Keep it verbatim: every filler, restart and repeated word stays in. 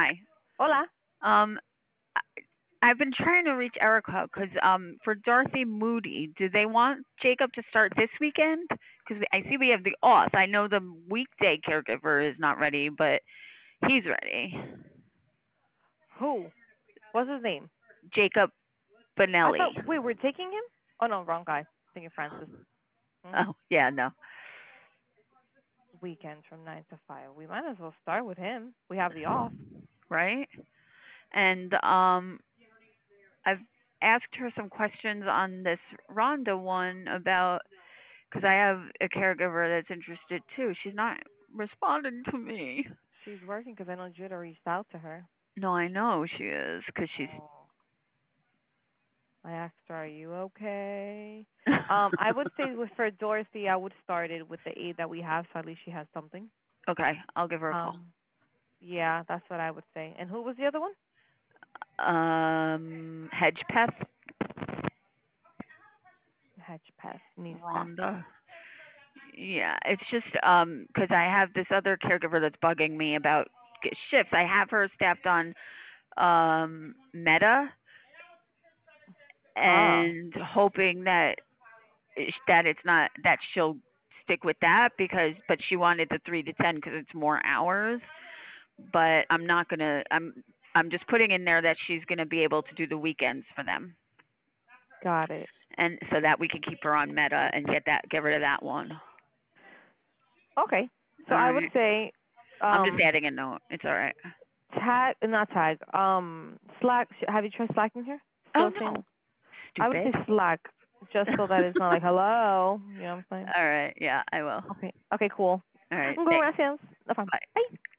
Hi. Hola. Um, I- I've been trying to reach Erica because um, for Dorothy Moody, do they want Jacob to start this weekend? Because I see we have the off. I know the weekday caregiver is not ready, but he's ready. Who? What's his name? Jacob I Bonelli. thought, wait, we're taking him? Oh, no, wrong guy. Thinking Francis. Mm. Oh, yeah, no. Weekends from nine to five. We might as well start with him. We have the off. Right? And um, I've asked her some questions on this Rhonda one about because I have a caregiver that's interested too. She's not responding to me. She's working because I know Judah reached out to her. No, I know she is because she's. Oh. I asked her, are you okay? Um, I would say with for Dorothy, I would start it with the aid that we have, so at least she has something. Okay, I'll give her a call. Um, yeah, that's what I would say. And who was the other one? Um, Hedgepeth, Hedgepeth, Nista. Rhonda. Yeah, it's just um 'cause I have this other caregiver that's bugging me about g- shifts. I have her staffed on um Meta Ah, and hoping that ish- that it's not that she'll stick with that because but she wanted the three to ten because it's more hours. But I'm not gonna. I'm I'm just putting in there that she's gonna be able to do the weekends for them, got it. and so that we can keep her on Meta and get that get rid of that one. Okay, so All I would right. say, I'm just um, adding a note. It's all right. tag, not tag, um, Slack. Have you tried slacking here? Oh Still no, saying, I would stupid. say Slack, just so that it's not like hello. You know what I'm saying? All right. Yeah, I will. Okay. Okay. Cool. All right. Thanks. Gracias. No problem. Bye. Bye.